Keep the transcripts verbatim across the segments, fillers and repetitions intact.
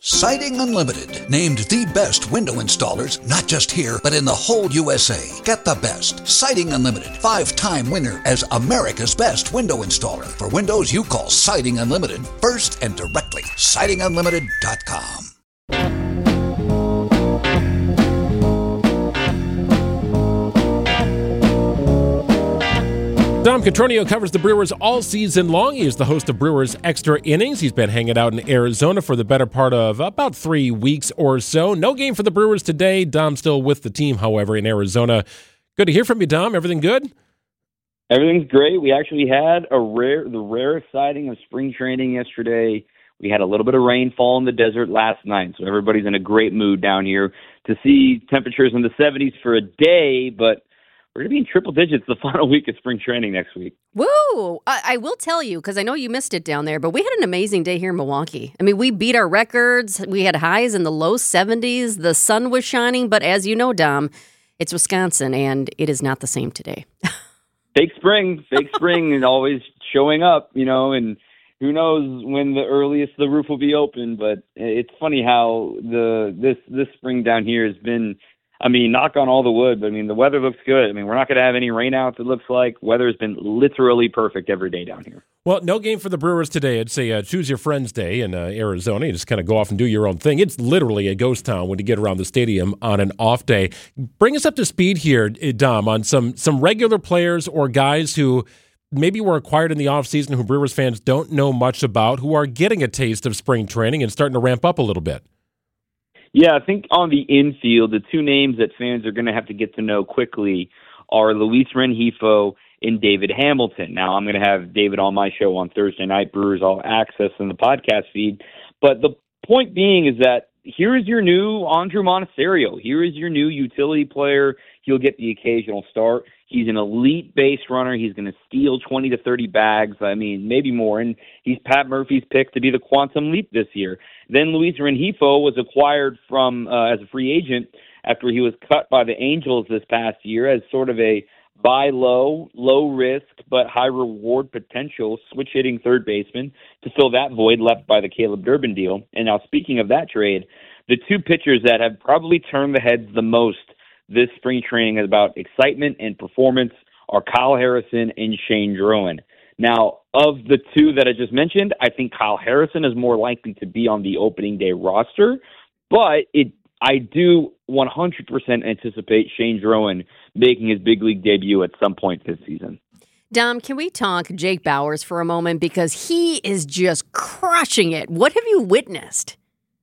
Siding Unlimited, named the best window installers, not just here, but in the whole U S A. Get the best. Siding Unlimited, five-time winner as America's best window installer. For windows you call Siding Unlimited first and directly. siding unlimited dot com. Dom Cotroneo covers the Brewers all season long. He is the host of Brewers Extra Innings. He's been hanging out in Arizona for the better part of about three weeks or so. No game for the Brewers today. Dom still with the team, however, in Arizona. Good to hear from you, Dom. Everything good? Everything's great. We actually had a rare, the rarest sighting of spring training yesterday. We had a little bit of rainfall in the desert last night, so everybody's in a great mood down here to see temperatures in the seventies for a day, but we're going to be in triple digits the final week of spring training next week. Woo! I, I will tell you, because I know you missed it down there, but we had an amazing day here in Milwaukee. I mean, we beat our records. We had highs in the low seventies. The sun was shining, but as you know, Dom, it's Wisconsin, and it is not the same today. Fake spring, fake spring, and always showing up, you know, and who knows when the earliest the roof will be open, but it's funny how the this this spring down here has been, I mean, knock on all the wood, but I mean, the weather looks good. I mean, we're not going to have any rainouts, it looks like. Weather has been literally perfect every day down here. Well, no game for the Brewers today. It's a uh, choose your friends day in uh, Arizona. You just kind of go off and do your own thing. It's literally a ghost town when you get around the stadium on an off day. Bring us up to speed here, Dom, on some some regular players or guys who maybe were acquired in the offseason who Brewers fans don't know much about, who are getting a taste of spring training and starting to ramp up a little bit. Yeah, I think on the infield, the two names that fans are going to have to get to know quickly are Luis Rengifo and David Hamilton. Now, I'm going to have David on my show on Thursday night, Brewers All Access in the podcast feed. But the point being is that here is your new Andrew Monasterio. Here is your new utility player. He'll get the occasional start. He's an elite base runner. He's going to steal twenty to thirty bags. I mean, maybe more. And he's Pat Murphy's pick to be the quantum leap this year. Then Luis Rengifo was acquired from uh, as a free agent after he was cut by the Angels this past year as sort of a buy low, low risk, but high reward potential switch hitting third baseman to fill that void left by the Caleb Durbin deal. And now, speaking of that trade, the two pitchers that have probably turned the heads the most this spring training about excitement and performance are Kyle Harrison and Shane Drowan. Now, of the two that I just mentioned, I think Kyle Harrison is more likely to be on the opening day roster, but it I do one hundred percent anticipate Shane Drowan making his big league debut at some point this season. Dom, can we talk Jake Bauers for a moment? Because he is just crushing it. What have you witnessed?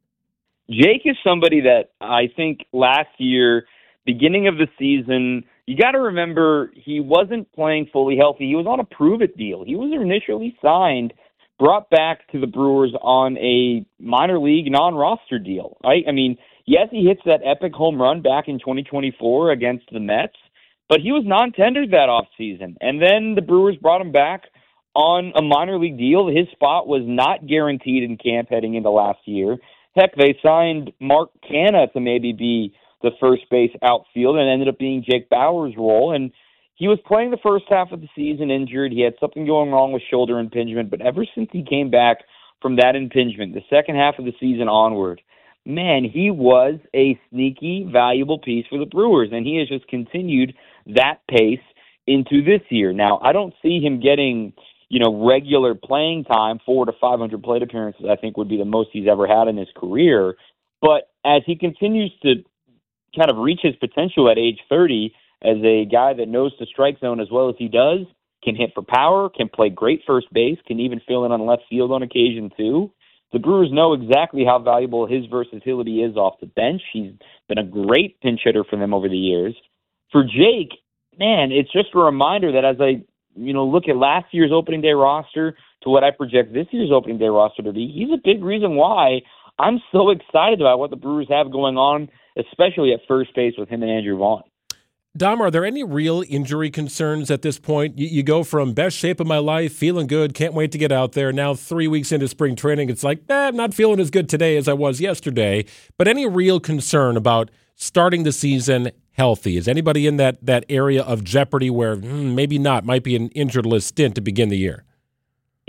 Jake is somebody that I think last year, beginning of the season, you got to remember he wasn't playing fully healthy. He was on a prove-it deal. He was initially signed, brought back to the Brewers on a minor league non-roster deal, right? I mean, yes, he hits that epic home run back in twenty twenty-four against the Mets, but he was non-tendered that offseason. And then the Brewers brought him back on a minor league deal. His spot was not guaranteed in camp heading into last year. Heck, they signed Mark Canha to maybe be the first base outfield, and ended up being Jake Bauers' role. And he was playing the first half of the season injured. He had something going wrong with shoulder impingement, but ever since he came back from that impingement, the second half of the season onward, man, he was a sneaky, valuable piece for the Brewers, and he has just continued that pace into this year. Now, I don't see him getting, you know, regular playing time, four to five hundred plate appearances, I think would be the most he's ever had in his career. But as he continues to kind of reach his potential at age thirty as a guy that knows the strike zone as well as he does, can hit for power, can play great first base, can even fill in on left field on occasion too. The Brewers know exactly how valuable his versatility is off the bench. He's been a great pinch hitter for them over the years. For Jake, man, it's just a reminder that as I, you know, look at last year's opening day roster to what I project this year's opening day roster to be, he's a big reason why I'm so excited about what the Brewers have going on, especially at first base with him and Andrew Vaughn. Dom, are there any real injury concerns at this point? You, you go from best shape of my life, feeling good, can't wait to get out there. Now three weeks into spring training, it's like, eh, I'm not feeling as good today as I was yesterday. But any real concern about starting the season healthy? Is anybody in that, that area of jeopardy where hmm, maybe not, might be an injured list stint to begin the year?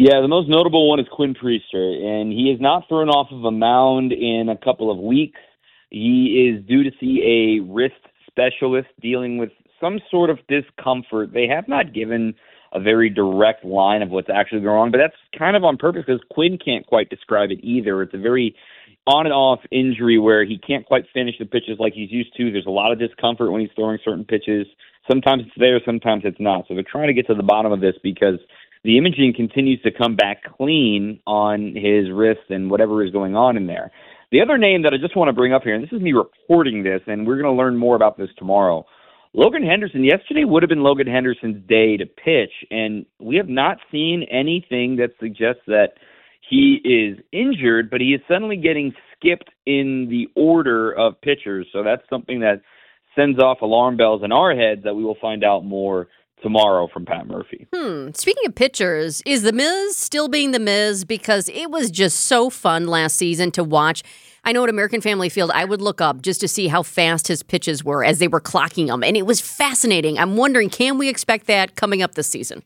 Yeah, the most notable one is Quinn Priester, and he has not thrown off of a mound in a couple of weeks. He is due to see a wrist specialist dealing with some sort of discomfort. They have not given a very direct line of what's actually going on, but that's kind of on purpose because Quinn can't quite describe it either. It's a very on and off injury where he can't quite finish the pitches like he's used to. There's a lot of discomfort when he's throwing certain pitches. Sometimes it's there, sometimes it's not. So they're trying to get to the bottom of this because the imaging continues to come back clean on his wrist and whatever is going on in there. The other name that I just want to bring up here, and this is me reporting this, and we're going to learn more about this tomorrow. Logan Henderson, yesterday would have been Logan Henderson's day to pitch, and we have not seen anything that suggests that he is injured, but he is suddenly getting skipped in the order of pitchers. So that's something that sends off alarm bells in our heads that we will find out more tomorrow from Pat Murphy. Hmm. Speaking of pitchers, is The Miz still being The Miz? Because it was just so fun last season to watch. I know at American Family Field, I would look up just to see how fast his pitches were as they were clocking them, and it was fascinating. I'm wondering, can we expect that coming up this season?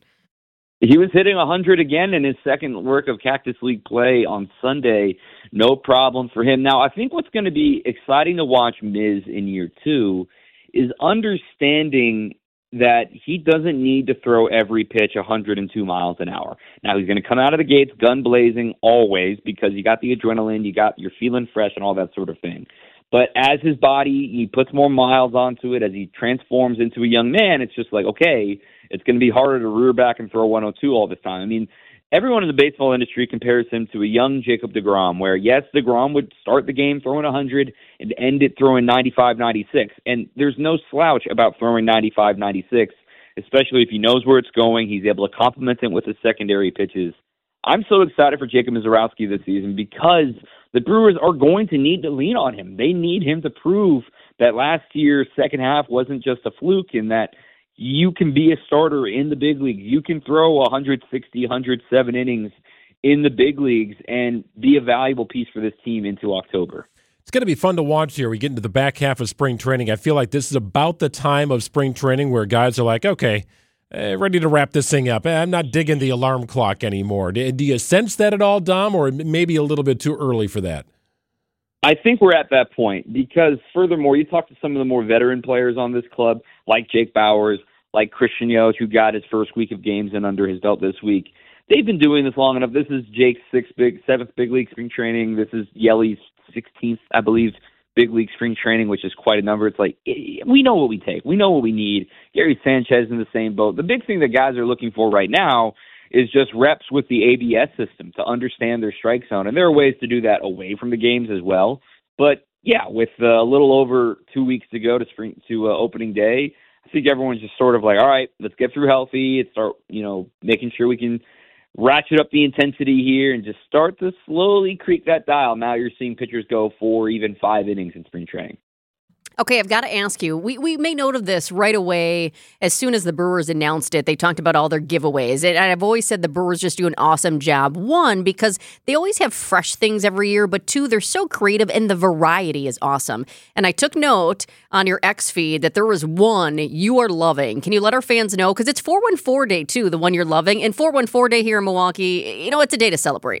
He was hitting one hundred again in his second work of Cactus League play on Sunday. No problem for him. Now, I think what's going to be exciting to watch Miz in year two is understanding that he doesn't need to throw every pitch one hundred two miles an hour. Now, he's going to come out of the gates gun blazing always because you got the adrenaline, you got you're feeling fresh and all that sort of thing. But as his body, he puts more miles onto it, as he transforms into a young man, it's just like, okay, it's going to be harder to rear back and throw one oh two all this time. I mean, everyone in the baseball industry compares him to a young Jacob deGrom, where, yes, deGrom would start the game throwing one hundred and end it throwing ninety-five, ninety-six. And there's no slouch about throwing ninety-five, ninety-six, especially if he knows where it's going. He's able to complement it with his secondary pitches. I'm so excited for Jacob Misiorowski this season because the Brewers are going to need to lean on him. They need him to prove that last year's second half wasn't just a fluke and that you can be a starter in the big leagues. You can throw one sixty, one oh seven innings in the big leagues and be a valuable piece for this team into October. It's going to be fun to watch here. We get into the back half of spring training. I feel like this is about the time of spring training where guys are like, okay, uh, ready to wrap this thing up. I'm not digging the alarm clock anymore. Do, do you sense that at all, Dom, or maybe a little bit too early for that? I think we're at that point because, furthermore, you talk to some of the more veteran players on this club, like Jake Bauers, like Christian Yelich, who got his first week of games in under his belt this week. They've been doing this long enough. This is Jake's sixth big, seventh big league spring training. This is Yeli's sixteenth, I believe, big league spring training, which is quite a number. It's like, we know what we take. We know what we need. Gary Sanchez in the same boat. The big thing that guys are looking for right now is just reps with the A B S system to understand their strike zone. And there are ways to do that away from the games as well. But, yeah, with uh, a little over two weeks to go to spring to uh, opening day, I think everyone's just sort of like, all right, let's get through healthy and start, you know, making sure we can ratchet up the intensity here and just start to slowly creep that dial. Now you're seeing pitchers go four, even five innings in spring training. Okay, I've got to ask you, we, we made note of this right away as soon as the Brewers announced it. They talked about all their giveaways. And I've always said the Brewers just do an awesome job. One, because they always have fresh things every year. But two, they're so creative and the variety is awesome. And I took note on your X feed that there was one you are loving. Can you let our fans know? Because it's four one four Day, too, the one you're loving. And four one four Day here in Milwaukee, you know, it's a day to celebrate.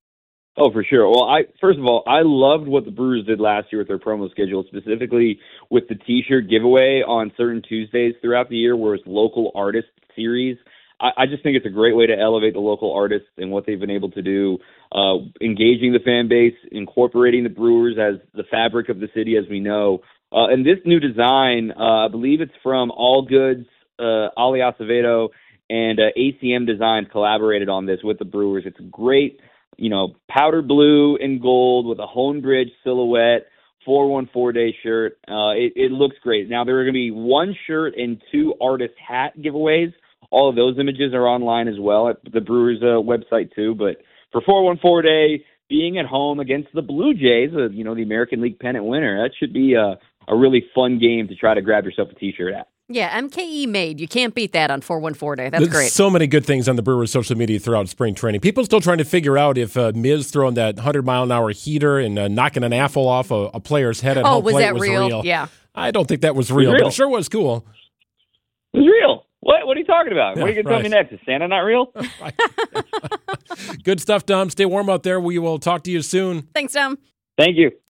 Oh, for sure. Well, I first of all, I loved what the Brewers did last year with their promo schedule, specifically with the T-shirt giveaway on certain Tuesdays throughout the year, where it's local artist series. I, I just think it's a great way to elevate the local artists and what they've been able to do, uh, engaging the fan base, incorporating the Brewers as the fabric of the city, as we know. Uh, and this new design, uh, I believe it's from All Goods, uh, Ali Acevedo, and uh, A C M Designs collaborated on this with the Brewers. It's great. You know, powder blue and gold with a Honebridge silhouette, four one four Day shirt. Uh, it, it looks great. Now, there are going to be one shirt and two artist hat giveaways. All of those images are online as well at the Brewers uh, website, too. But for four one four Day, being at home against the Blue Jays, uh, you know, the American League pennant winner, that should be a, a really fun game to try to grab yourself a T-shirt at. Yeah, M K E made. You can't beat that on four one four Day. That's There's great. So many good things on the Brewers' social media throughout spring training. People still trying to figure out if uh, Miz throwing that one hundred mile an hour heater and uh, knocking an apple off a, a player's head at oh, home was plate that was real? real. Yeah. I don't think that was real, It was real. but it sure was cool. It was real. What? What are you talking about? Yeah, what are you going to right. tell me next? Is Santa not real? Good stuff, Dom. Stay warm out there. We will talk to you soon. Thanks, Dom. Thank you.